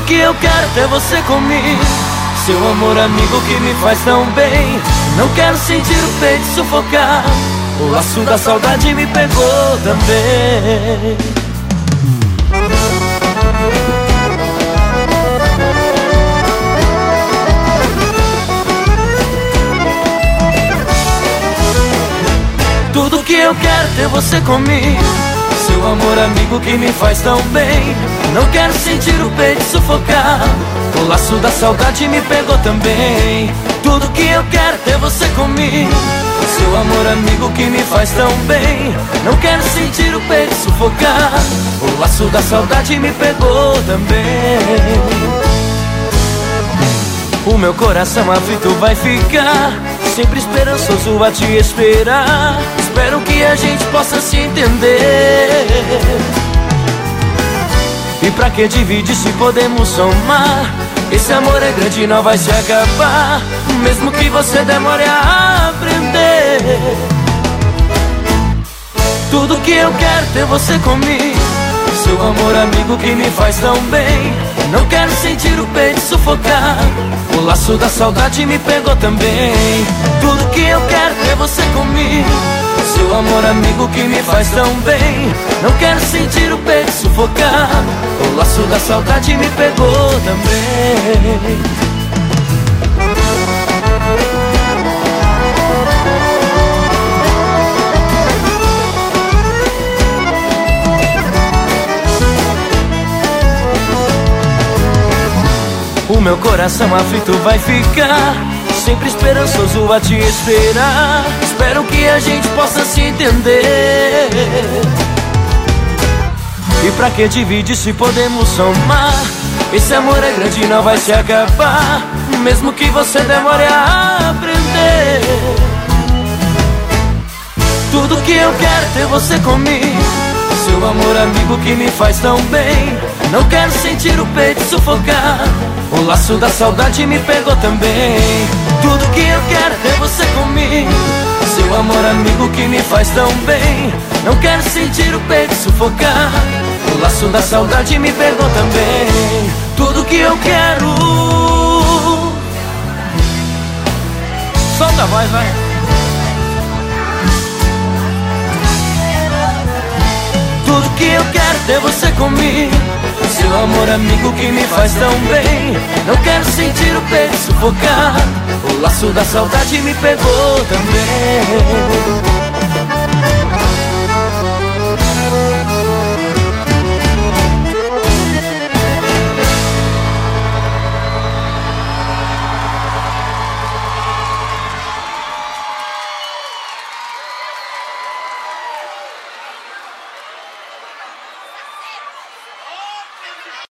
que eu quero é ter você comigo, seu amor amigo que me faz tão bem. Não quero sentir o peito sufocar, o laço da saudade me pegou também. Tudo que eu quero é ter você comigo, seu amor amigo que me faz tão bem. Não quero sentir o peito sufocar, o laço da saudade me pegou também. Tudo que eu quero é ter você comigo, seu amor amigo que me faz tão bem. Não quero sentir o peito sufocar, o laço da saudade me pegou também. O meu coração aflito vai ficar, sempre esperançoso a te esperar. Espero que a gente possa se entender. E pra que dividir se podemos somar? Esse amor é grande e não vai se acabar, mesmo que você demore a aprender. Tudo que eu quero é ter você comigo, seu amor amigo que me faz tão bem. Não quero sentir o peito sufocar, o laço da saudade me pegou também. Tudo que eu quero é ter você comigo, seu amor amigo que me faz tão bem. Não quero sentir o peito sufocar, o laço da saudade me pegou também. O meu coração aflito vai ficar, sempre esperançoso a te esperar. Espero que a gente possa se entender. E pra que dividir se podemos somar? Esse amor é grande e não vai se acabar, mesmo que você demore a aprender. Tudo que eu quero é ter você comigo, seu amor amigo que me faz tão bem. Não quero sentir o peito sufocar, o laço da saudade me pegou também. Tudo que eu quero é ter você comigo, seu amor amigo que me faz tão bem. Não quero sentir o peito sufocar, o laço da saudade me pegou também. Tudo que eu quero. Solta a voz, vai. Tudo que eu quero é ter você comigo, seu amor amigo que me faz tão bem. Não quero sentir o peito sufocar, o laço da saudade me pegou também.